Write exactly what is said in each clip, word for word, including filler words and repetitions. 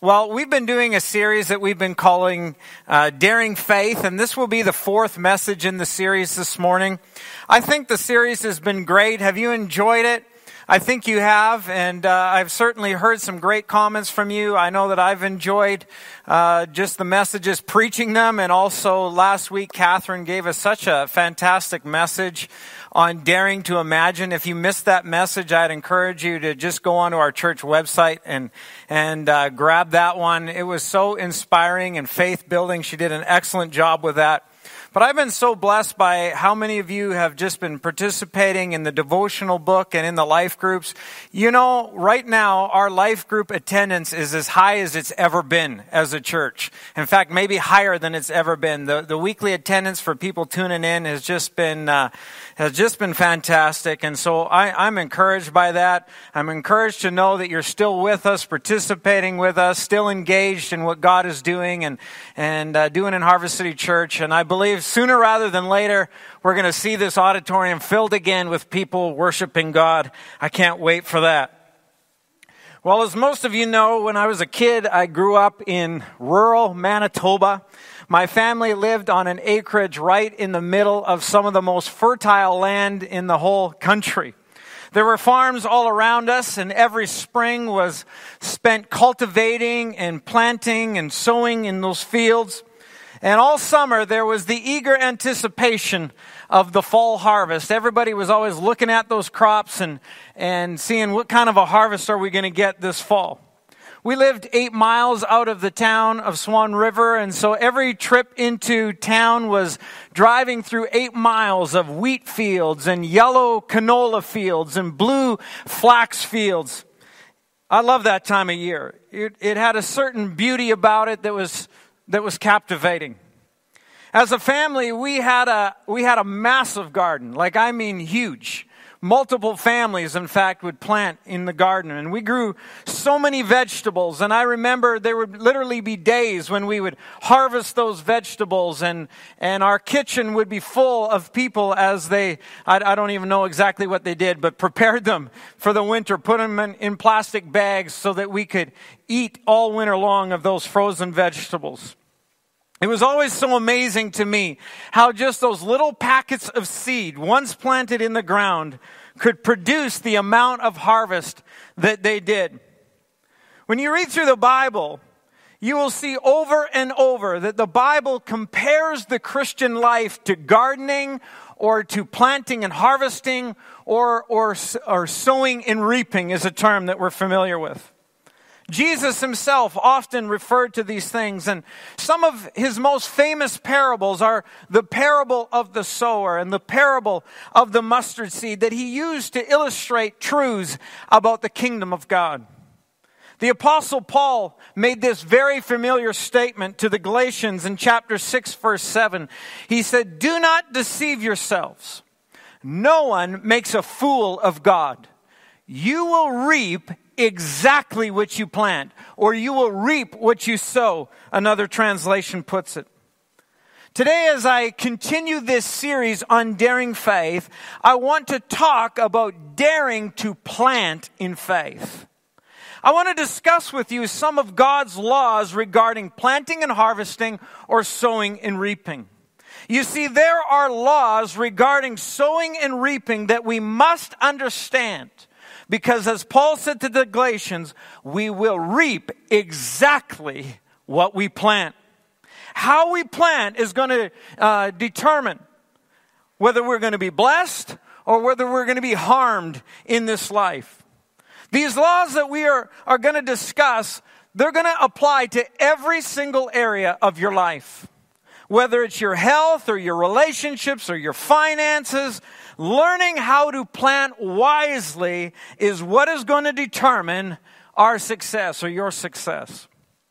Well, we've been doing a series that we've been calling uh, Daring Faith, and this will be the fourth message in the series this morning. I think the series has been great. Have you enjoyed it? I think you have, and uh, I've certainly heard some great comments from you. I know that I've enjoyed uh, just the messages, preaching them, and also last week Catherine gave us such a fantastic message on daring to imagine. If you missed that message, I'd encourage you to just go onto our church website and and uh, grab that one. It was so inspiring and faith-building. She did an excellent job with that. But I've been so blessed by how many of you have just been participating in the devotional book and in the life groups. You know, right now, our life group attendance is as high as it's ever been as a church. In fact, maybe higher than it's ever been. The the weekly attendance for people tuning in has just been uh, has just been fantastic. And so I, I'm encouraged by that. I'm encouraged to know that you're still with us, participating with us, still engaged in what God is doing and, and uh, doing in Harvest City Church. And I believe sooner rather than later, we're going to see this auditorium filled again with people worshiping God. I can't wait for that. Well, as most of you know, when I was a kid, I grew up in rural Manitoba. My family lived on an acreage right in the middle of some of the most fertile land in the whole country. There were farms all around us, and every spring was spent cultivating and planting and sowing in those fields. And all summer, there was the eager anticipation of the fall harvest. Everybody was always looking at those crops and, and seeing what kind of a harvest are we going to get this fall. We lived eight miles out of the town of Swan River, and so every trip into town was driving through eight miles of wheat fields and yellow canola fields and blue flax fields. I love that time of year. It, it had a certain beauty about it that was that was captivating. As a family, we had a we had a massive garden, like I mean huge. Multiple families, in fact, would plant in the garden, and we grew so many vegetables. And I remember there would literally be days when we would harvest those vegetables, and and our kitchen would be full of people as they, I, I don't even know exactly what they did, but prepared them for the winter, put them in, in plastic bags so that we could eat all winter long of those frozen vegetables. It was always so amazing to me how just those little packets of seed, once planted in the ground, could produce the amount of harvest that they did. When you read through the Bible, you will see over and over that the Bible compares the Christian life to gardening or to planting and harvesting or, or, or sowing and reaping is a term that we're familiar with. Jesus himself often referred to these things, and some of his most famous parables are the parable of the sower and the parable of the mustard seed that he used to illustrate truths about the kingdom of God. The Apostle Paul made this very familiar statement to the Galatians in chapter six, verse seven. He said, "Do not deceive yourselves. No one makes a fool of God. You will reap exactly what you plant, or you will reap what you sow," another translation puts it. Today, as I continue this series on daring faith, I want to talk about daring to plant in faith. I want to discuss with you some of God's laws regarding planting and harvesting or sowing and reaping. You see, there are laws regarding sowing and reaping that we must understand. Because as Paul said to the Galatians, we will reap exactly what we plant. How we plant is going to uh, determine whether we're going to be blessed or whether we're going to be harmed in this life. These laws that we are, are going to discuss, they're going to apply to every single area of your life. Whether it's your health or your relationships or your finances, learning how to plant wisely is what is going to determine our success or your success.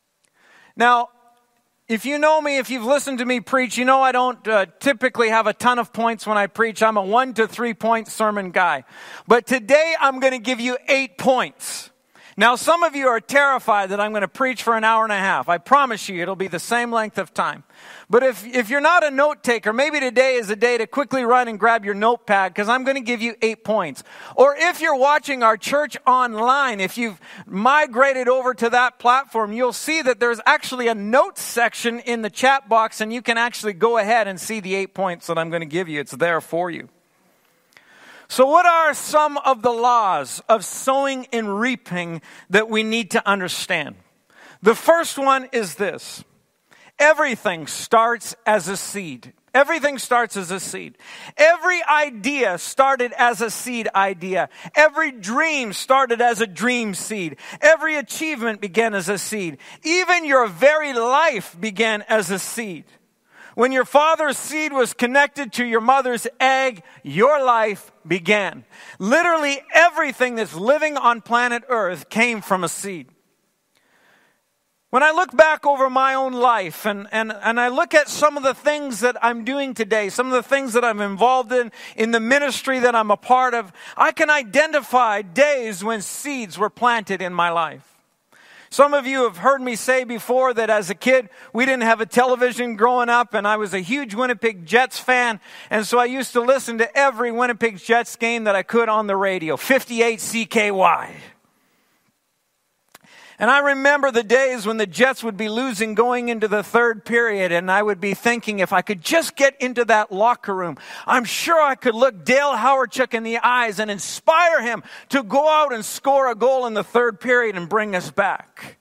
Now, if you know me, if you've listened to me preach, you know I don't uh, typically have a ton of points when I preach. I'm a one to three point sermon guy. But today I'm going to give you eight points. Now, some of you are terrified that I'm going to preach for an hour and a half. I promise you it'll be the same length of time. But if, if you're not a note taker, maybe today is a day to quickly run and grab your notepad, because I'm going to give you eight points. Or if you're watching our church online, if you've migrated over to that platform, you'll see that there's actually a notes section in the chat box, and you can actually go ahead and see the eight points that I'm going to give you. It's there for you. So what are some of the laws of sowing and reaping that we need to understand? The first one is this. Everything starts as a seed. Everything starts as a seed. Every idea started as a seed idea. Every dream started as a dream seed. Every achievement began as a seed. Even your very life began as a seed. When your father's seed was connected to your mother's egg, your life began. Literally everything that's living on planet Earth came from a seed. When I look back over my own life and, and, and I look at some of the things that I'm doing today, some of the things that I'm involved in, in the ministry that I'm a part of, I can identify days when seeds were planted in my life. Some of you have heard me say before that as a kid, we didn't have a television growing up, and I was a huge Winnipeg Jets fan, and so I used to listen to every Winnipeg Jets game that I could on the radio, fifty-eight C K Y. And I remember the days when the Jets would be losing going into the third period, and I would be thinking, if I could just get into that locker room, I'm sure I could look Dale Howardchuk in the eyes and inspire him to go out and score a goal in the third period and bring us back.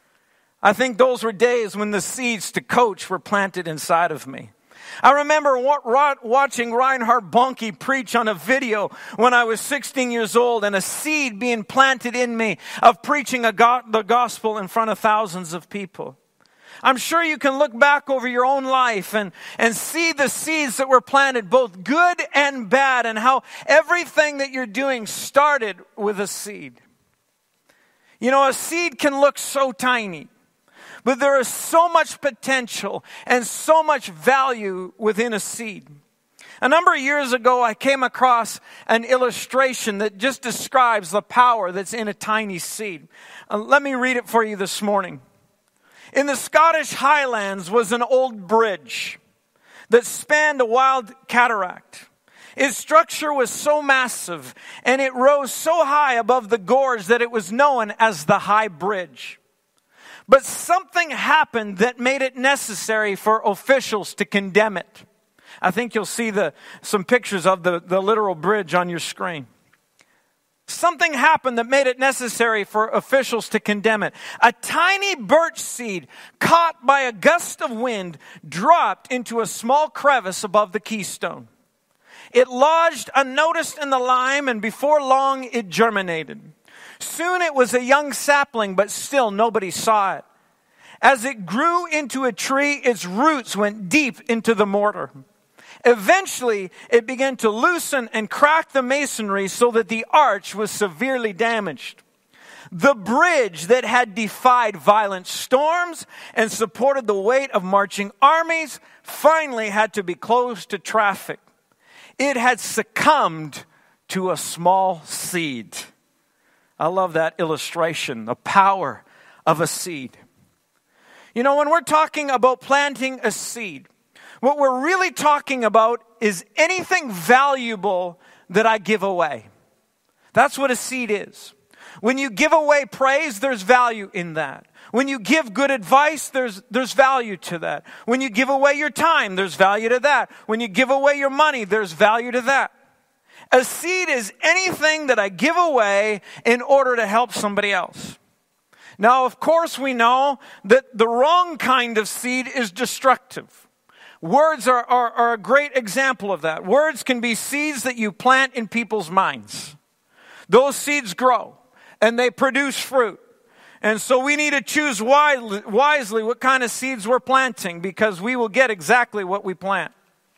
I think those were days when the seeds to coach were planted inside of me. I remember watching Reinhard Bonnke preach on a video when I was sixteen years old, and a seed being planted in me of preaching a go- the gospel in front of thousands of people. I'm sure you can look back over your own life and, and see the seeds that were planted, both good and bad, and how everything that you're doing started with a seed. You know, a seed can look so tiny, but there is so much potential and so much value within a seed. A number of years ago, I came across an illustration that just describes the power that's in a tiny seed. Uh, let me read it for you this morning. In the Scottish Highlands was an old bridge that spanned a wild cataract. Its structure was so massive and it rose so high above the gorge that it was known as the High Bridge. But something happened that made it necessary for officials to condemn it. I think you'll see the some pictures of the, the literal bridge on your screen. Something happened that made it necessary for officials to condemn it. A tiny birch seed caught by a gust of wind dropped into a small crevice above the keystone. It lodged unnoticed in the lime, and before long it germinated. Soon it was a young sapling, but still nobody saw it. As it grew into a tree, its roots went deep into the mortar. Eventually, it began to loosen and crack the masonry so that the arch was severely damaged. The bridge that had defied violent storms and supported the weight of marching armies finally had to be closed to traffic. It had succumbed to a small seed. I love that illustration, the power of a seed. You know, when we're talking about planting a seed, what we're really talking about is anything valuable that I give away. That's what a seed is. When you give away praise, there's value in that. When you give good advice, there's, there's value to that. When you give away your time, there's value to that. When you give away your money, there's value to that. A seed is anything that I give away in order to help somebody else. Now, of course, we know that the wrong kind of seed is destructive. Words are, are, are a great example of that. Words can be seeds that you plant in people's minds. Those seeds grow and they produce fruit. And so we need to choose wisely, wisely what kind of seeds we're planting, because we will get exactly what we plant.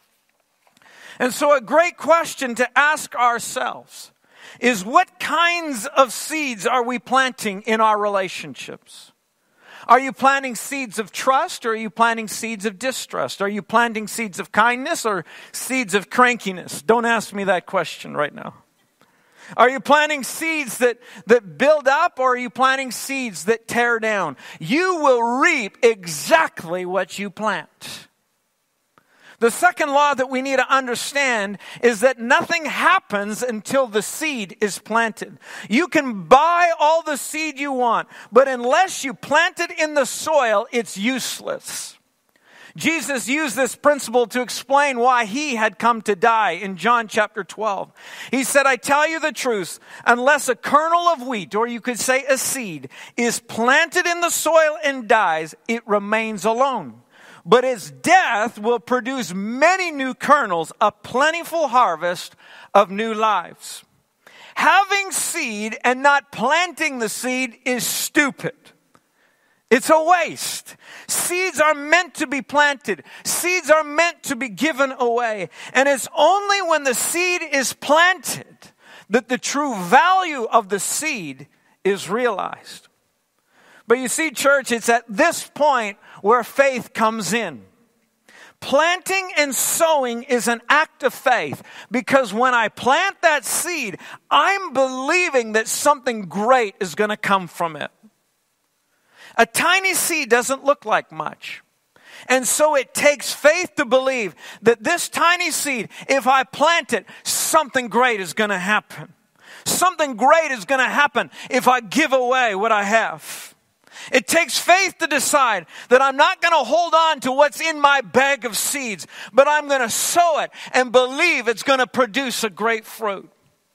And so a great question to ask ourselves is, what kinds of seeds are we planting in our relationships? Are you planting seeds of trust, or are you planting seeds of distrust? Are you planting seeds of kindness or seeds of crankiness? Don't ask me that question right now. Are you planting seeds that, that build up, or are you planting seeds that tear down? You will reap exactly what you plant. The second law that we need to understand is that nothing happens until the seed is planted. You can buy all the seed you want, but unless you plant it in the soil, it's useless. Jesus used this principle to explain why he had come to die in John chapter twelve. He said, I tell you the truth, unless a kernel of wheat, or you could say a seed, is planted in the soil and dies, it remains alone. But its death will produce many new kernels, a plentiful harvest of new lives. Having seed and not planting the seed is stupid. It's a waste. Seeds are meant to be planted. Seeds are meant to be given away. And it's only when the seed is planted that the true value of the seed is realized. But you see, church, it's at this point where faith comes in. Planting and sowing is an act of faith, because when I plant that seed, I'm believing that something great is going to come from it. A tiny seed doesn't look like much. And so it takes faith to believe that this tiny seed, if I plant it, something great is going to happen. Something great is going to happen if I give away what I have. It takes faith to decide that I'm not going to hold on to what's in my bag of seeds, but I'm going to sow it and believe it's going to produce a great fruit.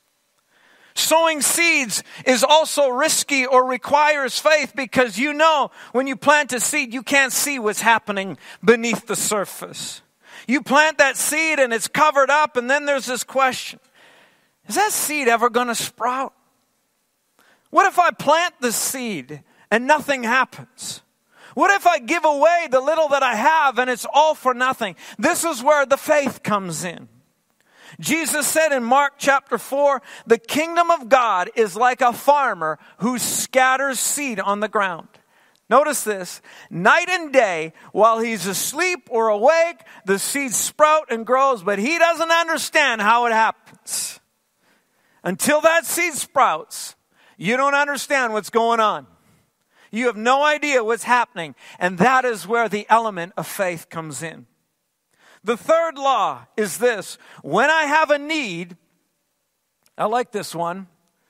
Sowing seeds is also risky or requires faith, because you know when you plant a seed, you can't see what's happening beneath the surface. You plant that seed and it's covered up, and then there's this question: is that seed ever going to sprout? What if I plant the seed and nothing happens? What if I give away the little that I have and it's all for nothing? This is where the faith comes in. Jesus said in Mark chapter four, the kingdom of God is like a farmer who scatters seed on the ground. Notice this: night and day, while he's asleep or awake, the seed sprout and grows, but he doesn't understand how it happens. Until that seed sprouts, you don't understand what's going on. You have no idea what's happening, and that is where the element of faith comes in. The third law is this: when I have a need, I like this one.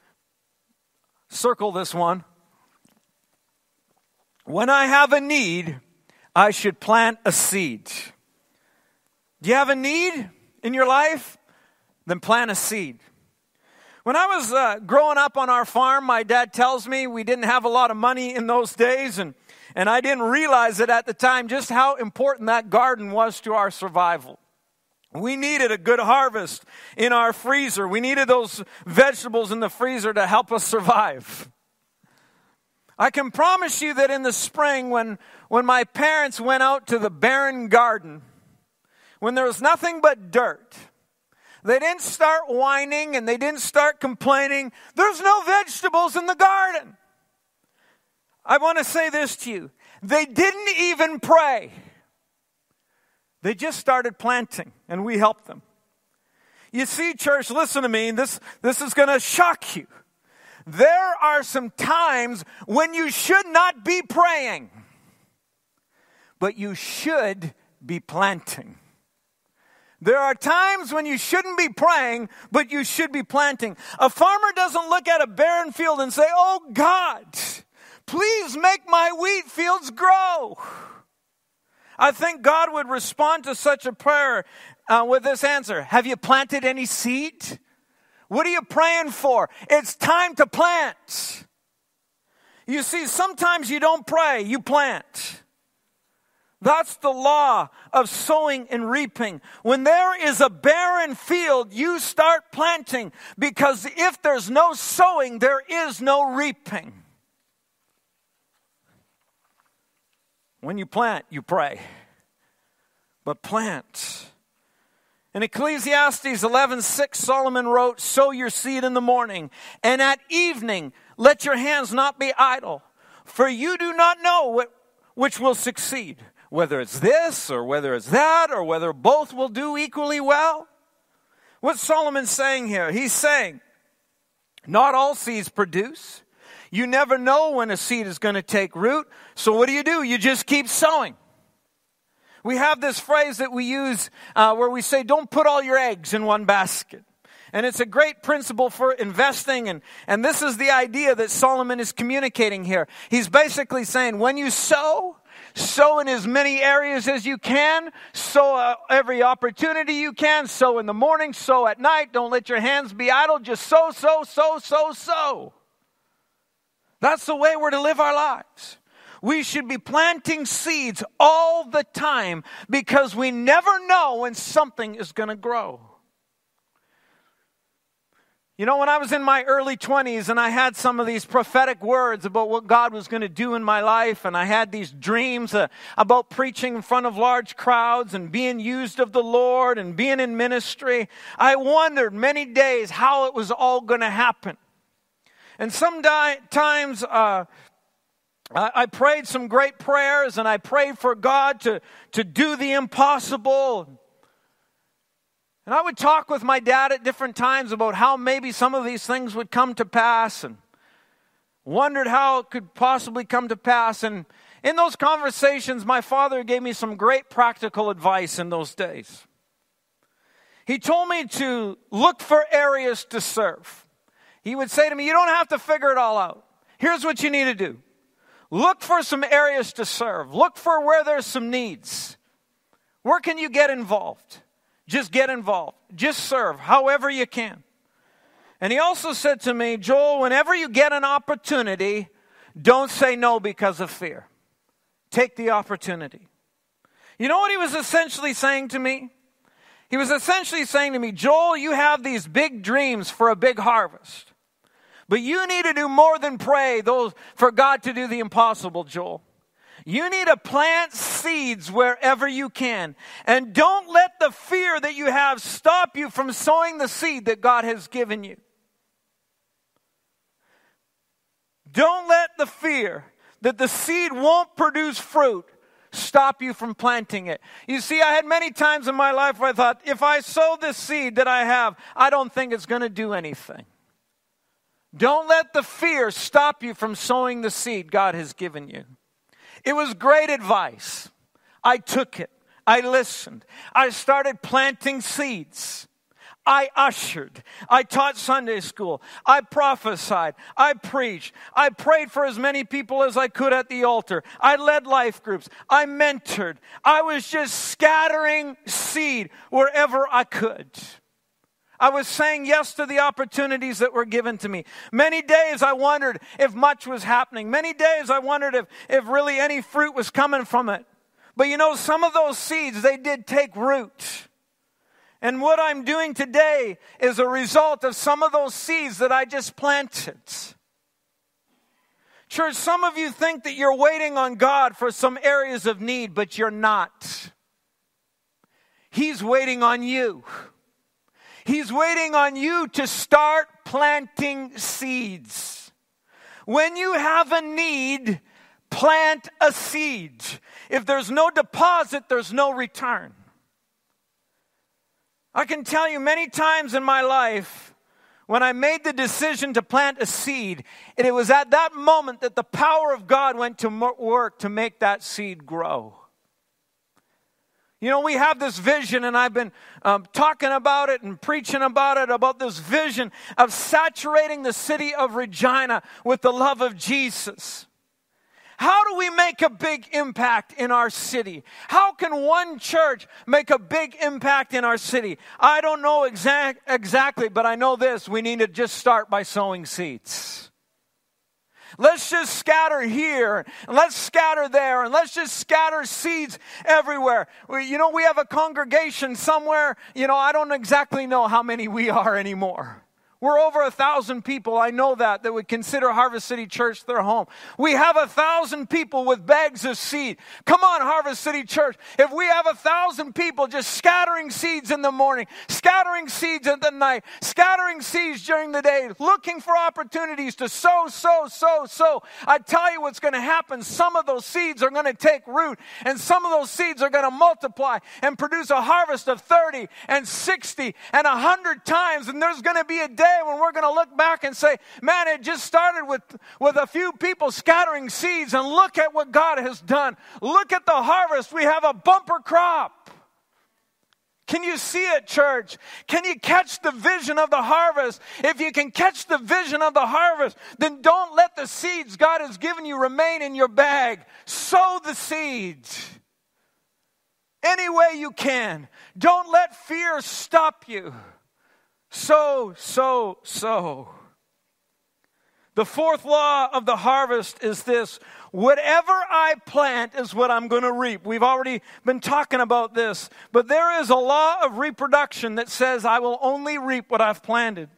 Circle this one. When I have a need, I should plant a seed. Do you have a need in your life? Then plant a seed. When I was uh, growing up on our farm, my dad tells me we didn't have a lot of money in those days, and And I didn't realize it at the time just how important that garden was to our survival. We needed a good harvest in our freezer. We needed those vegetables in the freezer to help us survive. I can promise you that in the spring, when, when my parents went out to the barren garden, when there was nothing but dirt, they didn't start whining and they didn't start complaining. There's no vegetables in the garden. I want to say this to you. They didn't even pray. They just started planting, and we helped them. You see, church, listen to me. This, this is going to shock you. There are some times when you should not be praying, but you should be planting. There are times when you shouldn't be praying, but you should be planting. A farmer doesn't look at a barren field and say, "Oh God, please make my wheat fields grow." I think God would respond to such a prayer uh, with this answer: have you planted any seed? What are you praying for? It's time to plant. You see, sometimes you don't pray, you plant. That's the law of sowing and reaping. When there is a barren field, you start planting, because if there's no sowing, there is no reaping. When you plant, you pray. But plant. In Ecclesiastes eleven six, Solomon wrote, "Sow your seed in the morning, and at evening let your hands not be idle. For you do not know what, which will succeed, whether it's this or whether it's that, or whether both will do equally well." What's Solomon saying here? He's saying, Not all seeds produce. You never know when a seed is going to take root. So what do you do? You just keep sowing. We have this phrase that we use uh, where we say, don't put all your eggs in one basket. And it's a great principle for investing. And, and this is the idea that Solomon is communicating here. He's basically saying, when you sow, sow in as many areas as you can. Sow uh, every opportunity you can. Sow in the morning, sow at night. Don't let your hands be idle. Just sow, sow, sow, sow, sow. That's the way we're to live our lives. We should be planting seeds all the time because we never know when something is going to grow. You know, when I was in my early twenties and I had some of these prophetic words about what God was going to do in my life, and I had these dreams uh, about preaching in front of large crowds and being used of the Lord and being in ministry, I wondered many days how it was all going to happen. And sometimes uh, I prayed some great prayers, and I prayed for God to, to do the impossible. And I would talk with my dad at different times about how maybe some of these things would come to pass, and wondered how it could possibly come to pass. And in those conversations, my father gave me some great practical advice in those days. He told me to look for areas to serve. He would say to me, you don't have to figure it all out. Here's what you need to do. Look for some areas to serve. Look for where there's some needs. Where can you get involved? Just get involved. Just serve however you can. And he also said to me, Joel, whenever you get an opportunity, don't say no because of fear. Take the opportunity. You know what he was essentially saying to me? He was essentially saying to me, Joel, you have these big dreams for a big harvest. But you need to do more than pray those for God to do the impossible, Joel. You need to plant seeds wherever you can. And don't let the fear that you have stop you from sowing the seed that God has given you. Don't let the fear that the seed won't produce fruit stop you from planting it. You see, I had many times in my life where I thought, if I sow this seed that I have, I don't think it's going to do anything. Don't let the fear stop you from sowing the seed God has given you. It was great advice. I took it. I listened. I started planting seeds. I ushered. I taught Sunday school. I prophesied. I preached. I prayed for as many people as I could at the altar. I led life groups. I mentored. I was just scattering seed wherever I could. I was saying yes to the opportunities that were given to me. Many days I wondered if much was happening. Many days I wondered if, if really any fruit was coming from it. But you know, some of those seeds, they did take root. And what I'm doing today is a result of some of those seeds that I just planted. Church, some of you think that you're waiting on God for some areas of need, but you're not. He's waiting on you. He's waiting on you to start planting seeds. When you have a need, plant a seed. If there's no deposit, there's no return. I can tell you many times in my life, when I made the decision to plant a seed, and it was at that moment that the power of God went to work to make that seed grow. You know, we have this vision, and I've been um, talking about it and preaching about it, about this vision of saturating the city of Regina with the love of Jesus. How do we make a big impact in our city? How can one church make a big impact in our city? I don't know exact, exactly, but I know this. We need to just start by sowing seeds. Let's just scatter here, and let's scatter there, and let's just scatter seeds everywhere. We, you know, we have a congregation somewhere. You know, I don't exactly know how many we are anymore. We're over a thousand people, I know that, that would consider Harvest City Church their home. We have a thousand people with bags of seed. Come on, Harvest City Church. If we have a thousand people just scattering seeds in the morning, scattering seeds at the night, scattering seeds during the day, looking for opportunities to sow, sow, sow, sow, I tell you what's going to happen. Some of those seeds are going to take root, and some of those seeds are going to multiply and produce a harvest of thirty and sixty and one hundred times, and there's going to be a day day when we're going to look back and say, man, it just started with, with a few people scattering seeds, and look at what God has done. Look at the harvest. We have a bumper crop. Can you see it, church? Can you catch the vision of the harvest? If you can catch the vision of the harvest, then don't let the seeds God has given you remain in your bag. Sow the seeds any way you can. Don't let fear stop you. Sow, sow, sow. The fourth law of the harvest is this: whatever I plant is what I'm going to reap. We've already been talking about this, but there is a law of reproduction that says I will only reap what I've planted.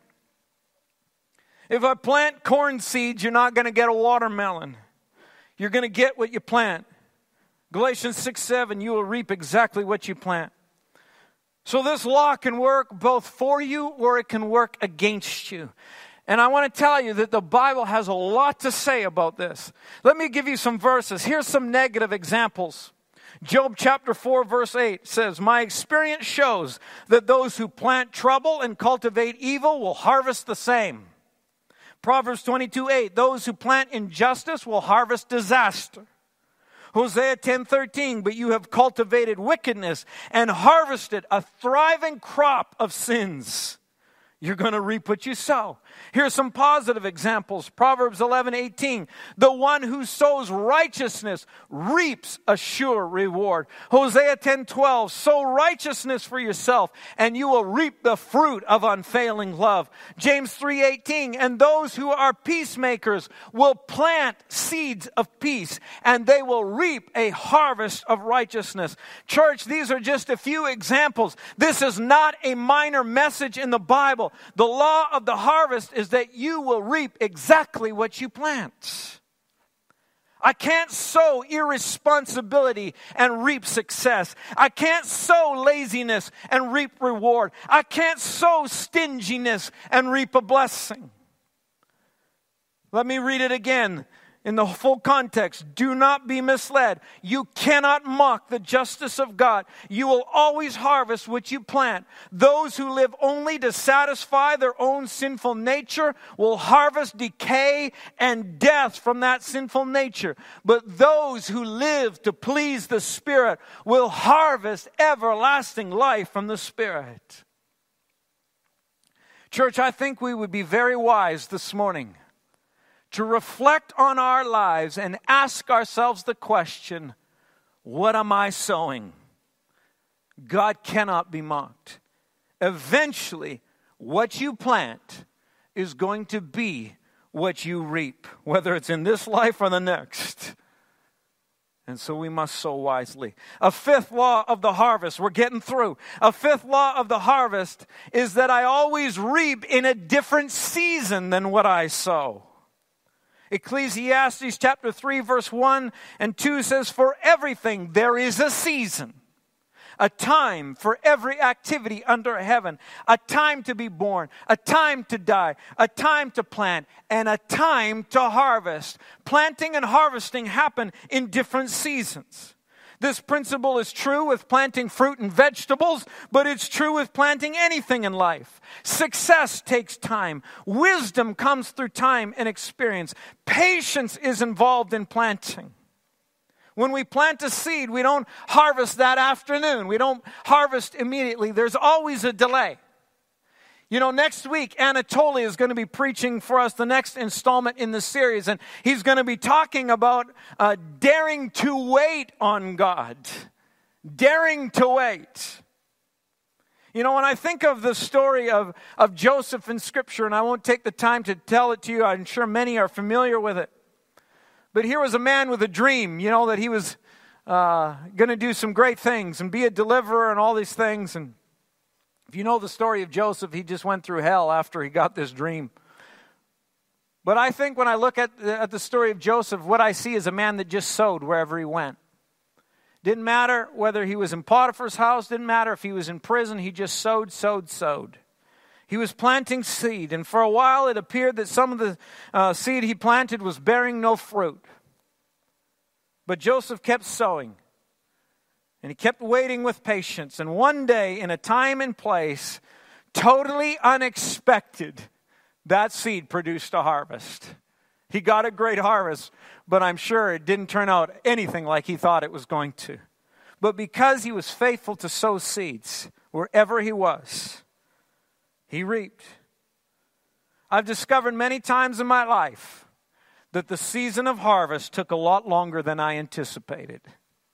If I plant corn seeds, you're not going to get a watermelon. You're going to get what you plant. Galatians six seven, you will reap exactly what you plant. So this law can work both for you or it can work against you. And I want to tell you that the Bible has a lot to say about this. Let me give you some verses. Here's some negative examples. Job chapter four verse eight says, my experience shows that those who plant trouble and cultivate evil will harvest the same. Proverbs twenty-two eight, those who plant injustice will harvest disaster. Hosea ten thirteen, but you have cultivated wickedness and harvested a thriving crop of sins. You're going to reap what you sow. Here's some positive examples. Proverbs eleven eighteen. The one who sows righteousness reaps a sure reward. Hosea ten twelve. Sow righteousness for yourself, and you will reap the fruit of unfailing love. James three eighteen. And those who are peacemakers will plant seeds of peace, and they will reap a harvest of righteousness. Church, these are just a few examples. This is not a minor message in the Bible. The law of the harvest is that you will reap exactly what you plant. I can't sow irresponsibility and reap success. I can't sow laziness and reap reward. I can't sow stinginess and reap a blessing. Let me read it again. In the full context, do not be misled. You cannot mock the justice of God. You will always harvest what you plant. Those who live only to satisfy their own sinful nature will harvest decay and death from that sinful nature. But those who live to please the Spirit will harvest everlasting life from the Spirit. Church, I think we would be very wise this morning to reflect on our lives and ask ourselves the question, what am I sowing? God cannot be mocked. Eventually, what you plant is going to be what you reap, whether it's in this life or the next. And so we must sow wisely. A fifth law of the harvest, we're getting through. A fifth law of the harvest is that I always reap in a different season than what I sow. Ecclesiastes chapter three verse one and two says, for everything there is a season, a time for every activity under heaven, a time to be born, a time to die, a time to plant, and a time to harvest. Planting and harvesting happen in different seasons. This principle is true with planting fruit and vegetables, but it's true with planting anything in life. Success takes time. Wisdom comes through time and experience. Patience is involved in planting. When we plant a seed, we don't harvest that afternoon. We don't harvest immediately. There's always a delay. You know, next week, Anatoly is going to be preaching for us the next installment in the series, and he's going to be talking about uh, daring to wait on God. Daring to wait. You know, when I think of the story of, of Joseph in Scripture, and I won't take the time to tell it to you, I'm sure many are familiar with it. But here was a man with a dream, you know, that he was uh, going to do some great things and be a deliverer and all these things, and if you know the story of Joseph, he just went through hell after he got this dream. But I think when I look at the, at the story of Joseph, what I see is a man that just sowed wherever he went. Didn't matter whether he was in Potiphar's house, didn't matter if he was in prison, he just sowed, sowed, sowed. He was planting seed, and for a while it appeared that some of the uh, seed he planted was bearing no fruit. But Joseph kept sowing. And he kept waiting with patience. And one day, in a time and place, totally unexpected, that seed produced a harvest. He got a great harvest, but I'm sure it didn't turn out anything like he thought it was going to. But because he was faithful to sow seeds wherever he was, he reaped. I've discovered many times in my life that the season of harvest took a lot longer than I anticipated.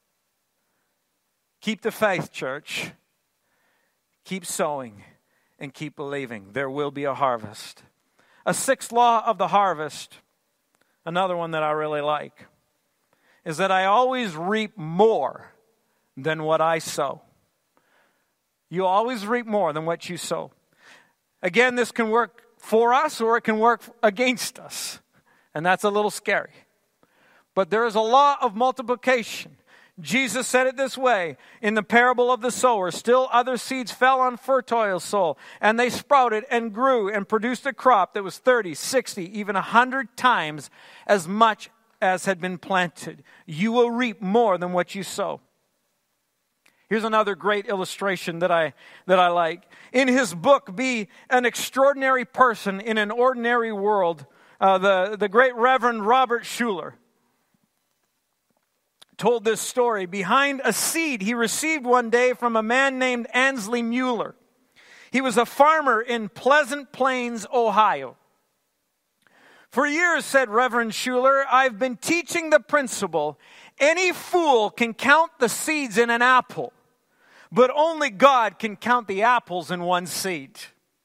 Keep the faith, church. Keep sowing and keep believing. There will be a harvest. A sixth law of the harvest, another one that I really like, is that I always reap more than what I sow. You always reap more than what you sow. Again, this can work for us or it can work against us. And that's a little scary. But there is a law of multiplication. Jesus said it this way in the parable of the sower. Still other seeds fell on fertile soil, and they sprouted and grew and produced a crop that was thirty, sixty, even one hundred times as much as had been planted. You will reap more than what you sow. Here's another great illustration that I that I like. In his book, Be an Extraordinary Person in an Ordinary World, uh, the, the great Reverend Robert Schuller told this story. Behind a seed he received one day from a man named Ansley Mueller. He was a farmer in Pleasant Plains, Ohio. For years, said Reverend Schuller, I've been teaching the principle, any fool can count the seeds in an apple, but only God can count the apples in one seed.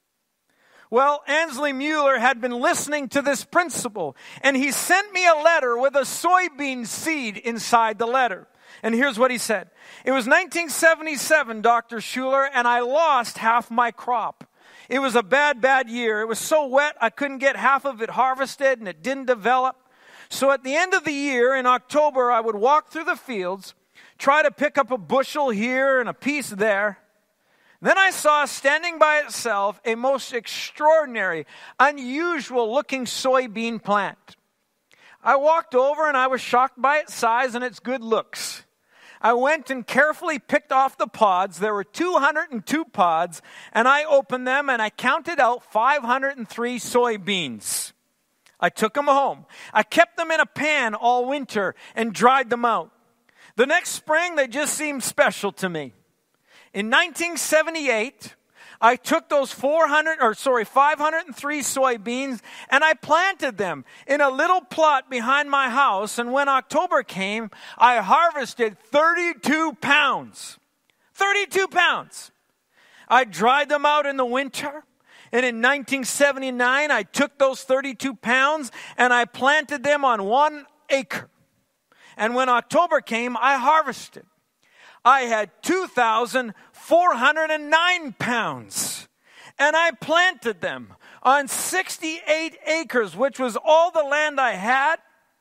Well, Ansley Mueller had been listening to this principle, and he sent me a letter with a soybean seed inside the letter. And here's what he said. It was nineteen seventy-seven, Doctor Schuller, and I lost half my crop. It was a bad, bad year. It was so wet, I couldn't get half of it harvested, and it didn't develop. So at the end of the year, in October, I would walk through the fields, try to pick up a bushel here and a piece there. Then I saw standing by itself a most extraordinary, unusual-looking soybean plant. I walked over and I was shocked by its size and its good looks. I went and carefully picked off the pods. There were two hundred two pods, and I opened them and I counted out five hundred three soybeans. I took them home. I kept them in a pan all winter and dried them out. The next spring, they just seemed special to me. In nineteen seventy-eight, I took those four hundred, or sorry, five hundred three soybeans and I planted them in a little plot behind my house. And when October came, I harvested thirty-two pounds. thirty-two pounds. I dried them out in the winter. And in nineteen seventy-nine, I took those thirty-two pounds and I planted them on one acre. And when October came, I harvested. I had two thousand four hundred nine pounds, and I planted them on sixty-eight acres, which was all the land I had,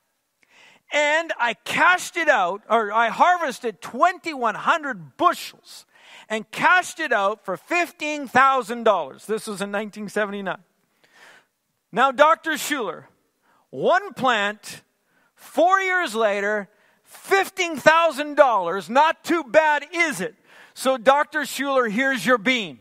and I cashed it out, or I harvested twenty-one hundred bushels and cashed it out for fifteen thousand dollars. This was in nineteen seventy-nine. Now, Doctor Schuller, one plant, four years later, fifteen thousand dollars, not too bad, is it? So, Doctor Schuller, here's your bean.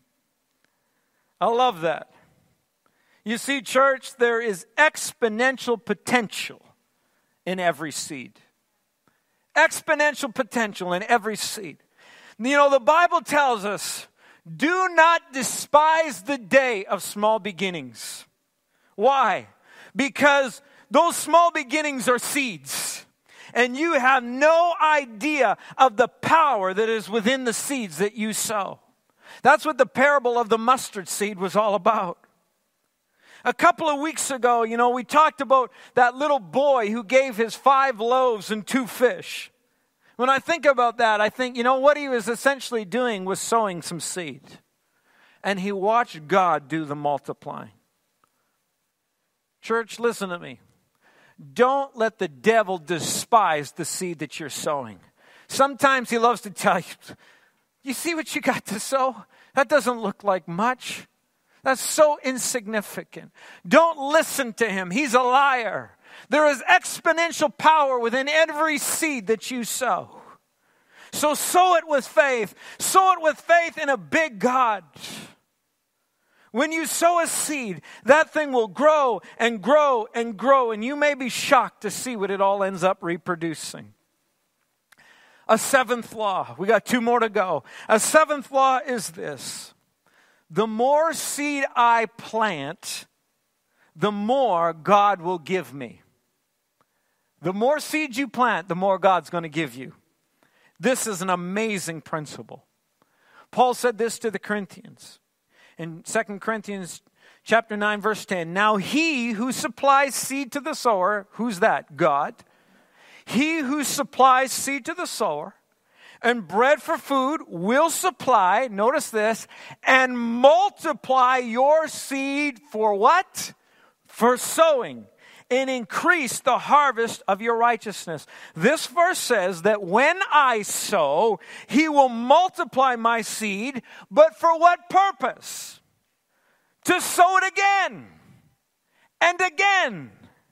I love that. You see, church, there is exponential potential in every seed. Exponential potential in every seed. You know, the Bible tells us, do not despise the day of small beginnings. Why? Because those small beginnings are seeds. And you have no idea of the power that is within the seeds that you sow. That's what the parable of the mustard seed was all about. A couple of weeks ago, you know, we talked about that little boy who gave his five loaves and two fish. When I think about that, I think, you know, what he was essentially doing was sowing some seed. And he watched God do the multiplying. Church, listen to me. Don't let the devil despise the seed that you're sowing. Sometimes he loves to tell you, you see what you got to sow? That doesn't look like much. That's so insignificant. Don't listen to him. He's a liar. There is exponential power within every seed that you sow. So sow it with faith. Sow it with faith in a big God. When you sow a seed, that thing will grow and grow and grow, and you may be shocked to see what it all ends up reproducing. A seventh law. We got two more to go. A seventh law is this. The more seed I plant, the more God will give me. The more seeds you plant, the more God's going to give you. This is an amazing principle. Paul said this to the Corinthians in Second Corinthians chapter nine, verse ten. Now he who supplies seed to the sower, who's that? God. He who supplies seed to the sower and bread for food will supply, notice this, and multiply your seed for what? For sowing, and increase the harvest of your righteousness. This verse says that when I sow, he will multiply my seed, but for what purpose? To sow it again and again.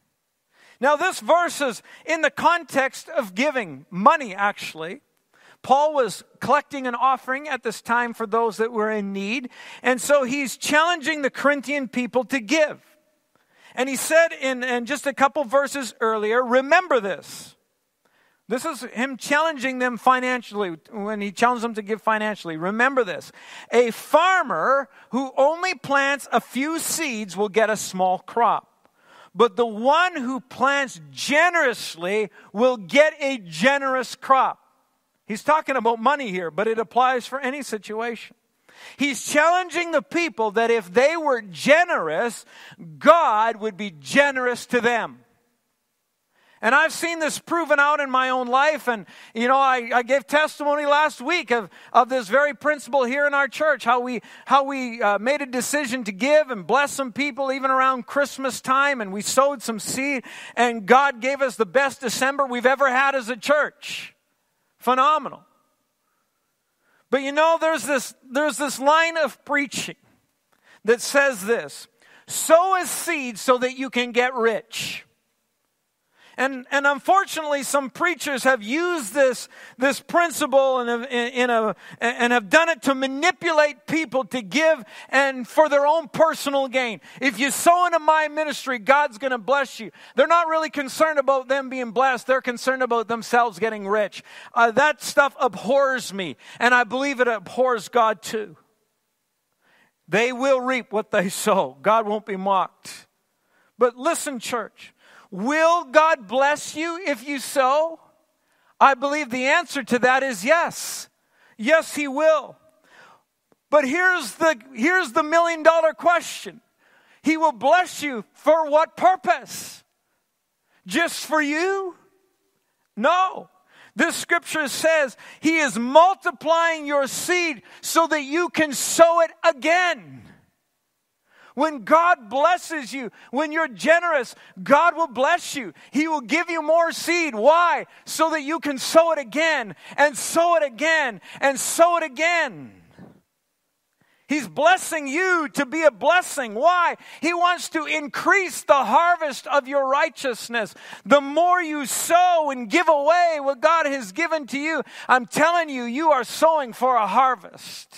Now this verse is in the context of giving money, actually. Paul was collecting an offering at this time for those that were in need. And so he's challenging the Corinthian people to give. And he said in, in just a couple verses earlier, remember this. This is him challenging them financially when he challenged them to give financially. Remember this. A farmer who only plants a few seeds will get a small crop. But the one who plants generously will get a generous crop. He's talking about money here, but it applies for any situation. He's challenging the people that if they were generous, God would be generous to them. And I've seen this proven out in my own life. And, you know, I, I gave testimony last week of, of this very principle here in our church, how we, how we uh, made a decision to give and bless some people even around Christmas time. And we sowed some seed. And God gave us the best December we've ever had as a church. Phenomenal. But you know, there's this, there's this line of preaching that says this: sow a seed so that you can get rich. And, and unfortunately, some preachers have used this, this principle and have, in a, and have done it to manipulate people to give and for their own personal gain. If you sow into my ministry, God's going to bless you. They're not really concerned about them being blessed. They're concerned about themselves getting rich. Uh, that stuff abhors me, and I believe it abhors God too. They will reap what they sow. God won't be mocked. But listen, church. Will God bless you if you sow? I believe the answer to that is yes. Yes, He will. But here's the, here's the million dollar question. He will bless you for what purpose? Just for you? No. This scripture says He is multiplying your seed so that you can sow it again. When God blesses you, when you're generous, God will bless you. He will give you more seed. Why? So that you can sow it again and sow it again and sow it again. He's blessing you to be a blessing. Why? He wants to increase the harvest of your righteousness. The more you sow and give away what God has given to you, I'm telling you, you are sowing for a harvest.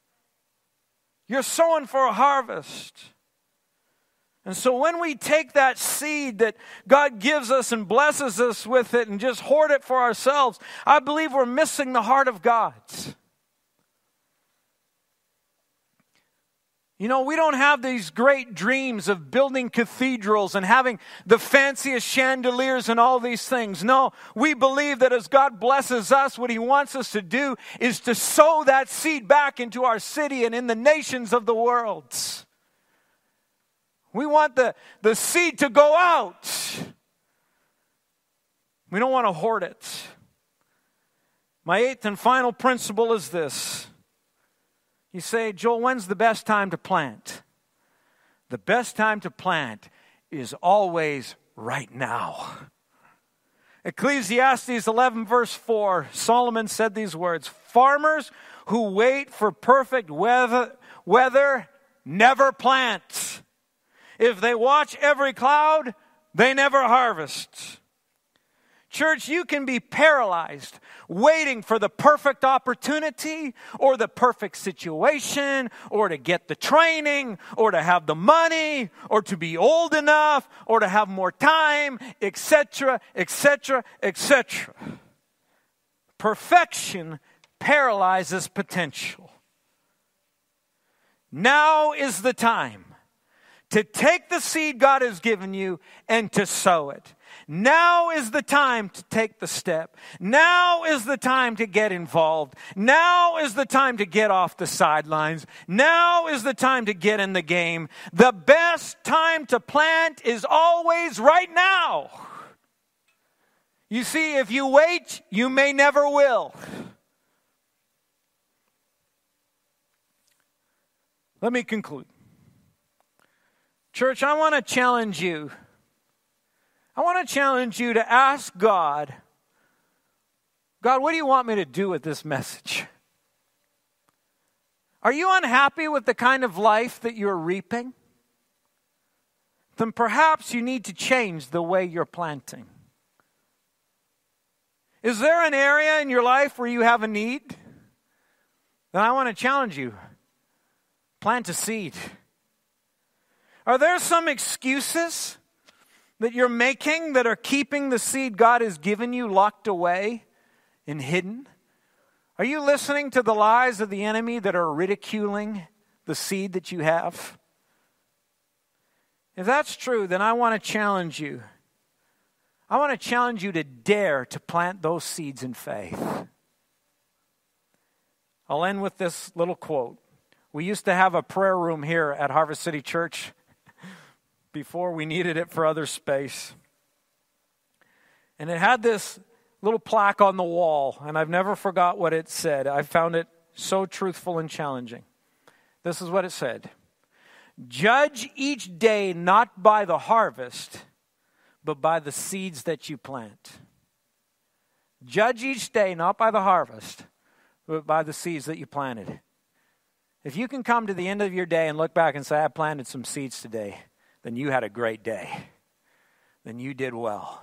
You're sowing for a harvest. And so when we take that seed that God gives us and blesses us with it and just hoard it for ourselves, I believe we're missing the heart of God. You know, we don't have these great dreams of building cathedrals and having the fanciest chandeliers and all these things. No, we believe that as God blesses us, what He wants us to do is to sow that seed back into our city and in the nations of the world. We want the, the seed to go out. We don't want to hoard it. My eighth and final principle is this. You say, Joel, when's the best time to plant? The best time to plant is always right now. Ecclesiastes eleven verse four, Solomon said these words: farmers who wait for perfect weather, weather never plant. If they watch every cloud, they never harvest. Church, you can be paralyzed waiting for the perfect opportunity or the perfect situation or to get the training or to have the money or to be old enough or to have more time, et cetera, et cetera, et cetera. Perfection paralyzes potential. Now is the time to take the seed God has given you and to sow it. Now is the time to take the step. Now is the time to get involved. Now is the time to get off the sidelines. Now is the time to get in the game. The best time to plant is always right now. You see, if you wait, you may never will. Let me conclude. Church, I want to challenge you. I want to challenge you to ask God, God, what do you want me to do with this message? Are you unhappy with the kind of life that you're reaping? Then perhaps you need to change the way you're planting. Is there an area in your life where you have a need? Then I want to challenge you. Plant a seed. Are there some excuses that you're making that are keeping the seed God has given you locked away and hidden? Are you listening to the lies of the enemy that are ridiculing the seed that you have? If that's true, then I want to challenge you. I want to challenge you to dare to plant those seeds in faith. I'll end with this little quote. We used to have a prayer room here at Harvest City Church before we needed it for other space. And it had this little plaque on the wall, and I've never forgot what it said. I found it so truthful and challenging. This is what it said. Judge each day not by the harvest, but by the seeds that you plant. Judge each day not by the harvest, but by the seeds that you planted. If you can come to the end of your day and look back and say, I planted some seeds today, then you had a great day. Then you did well.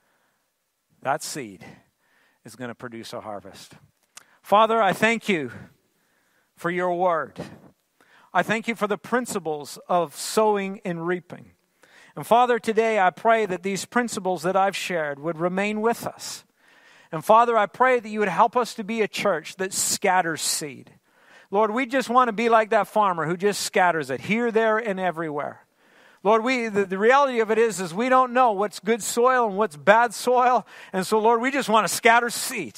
That seed is going to produce a harvest. Father, I thank you for your word. I thank you for the principles of sowing and reaping. And Father, today I pray that these principles that I've shared would remain with us. And Father, I pray that you would help us to be a church that scatters seed. Lord, we just want to be like that farmer who just scatters it here, there, and everywhere. Lord, we the, the reality of it is, is we don't know what's good soil and what's bad soil. And so, Lord, we just want to scatter seed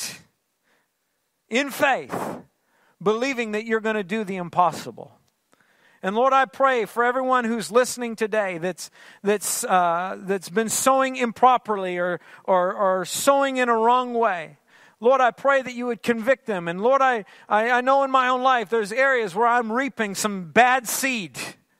in faith, believing that you're going to do the impossible. And Lord, I pray for everyone who's listening today that's that's uh, that's been sowing improperly or, or or sowing in a wrong way. Lord, I pray that you would convict them. And Lord, I, I, I know in my own life there's areas where I'm reaping some bad seed.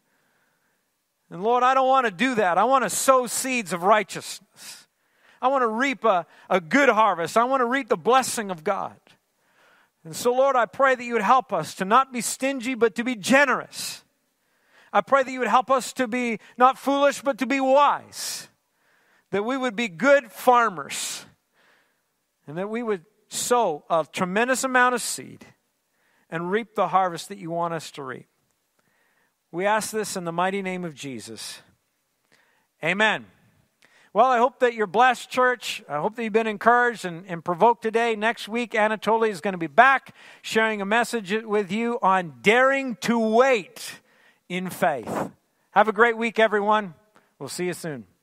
And Lord, I don't want to do that. I want to sow seeds of righteousness. I want to reap a, a good harvest. I want to reap the blessing of God. And so, Lord, I pray that you would help us to not be stingy, but to be generous. I pray that you would help us to be not foolish, but to be wise. That we would be good farmers. And that we would sow a tremendous amount of seed and reap the harvest that you want us to reap. We ask this in the mighty name of Jesus. Amen. Well, I hope that you're blessed, church. I hope that you've been encouraged and, and provoked today. Next week, Anatoly is going to be back sharing a message with you on daring to wait in faith. Have a great week, everyone. We'll see you soon.